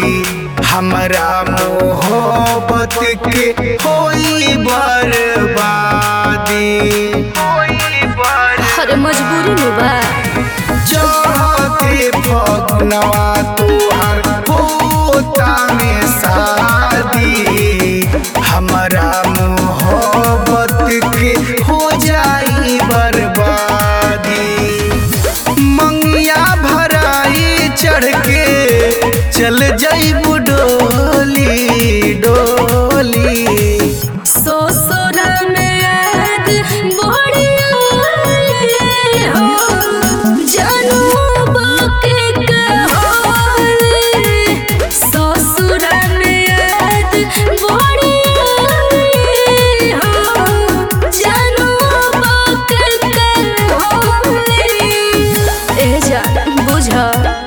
हमरा मोहब्बत के होई बर्बादी। अरे मजबूरी में बा चाहते फगुनवा तोहर होता में शादी। हमरा मोहब्बत के हो जाई बर्बादी। मंगिया भराई चढ़ के चल जाइबू डोली डोली। ससुर में याद बढ़िया हो जानू बाके कहोले। ससुर में याद बढ़िया हो जानू बाके कहोले। ए जा बुझा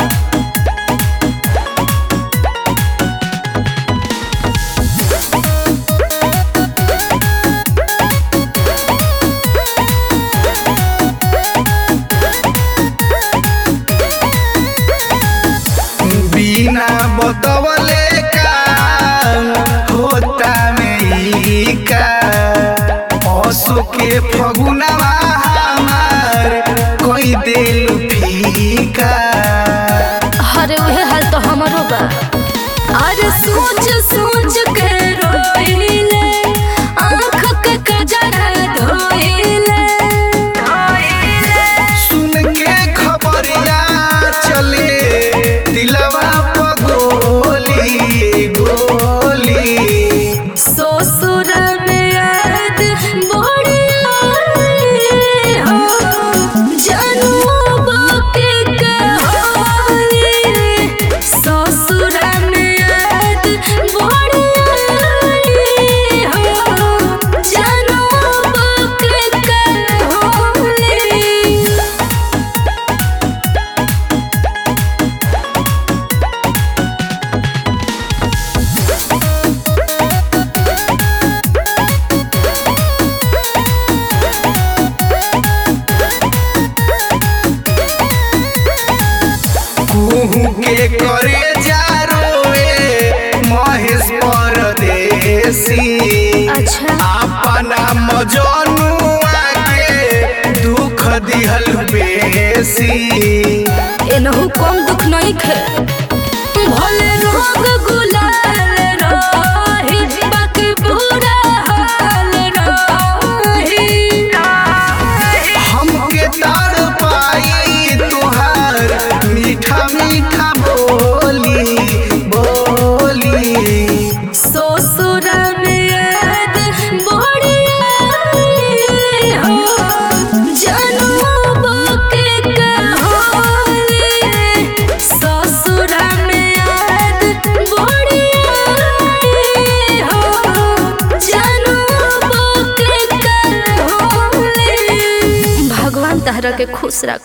बिना बतवले काम होता में का। पशु के फगुनवा हमार कोई दिल फीका। अरे वह हाल तो हमारो बा। अरे सोच सोच के रोइले आँख के कजरा धोइले। सुन के खबरिया चले दिलवा पर गोली गोली। ससुर में याद बढ़िया हो जानू बाके कहोले। ससुर में याद बढ़िया हो जानू बाके कहोले। कुहू के करे जा रोए महेश परदेसी। अच्छा अपना मजनुआ के दुख दिहल बेसी। एनहु कम दुख नहीं खे भले रोग गुलाल रही बाकी बुरा हाल रही। हमके तार पाई तुहार मीठा मीठा बोली बोली। ससुर में याद बढ़िया हो जानू बाके कहोले। ससुर में याद बढ़िया हो जानू बाके कहोले। भगवान तहरा के खुश रख।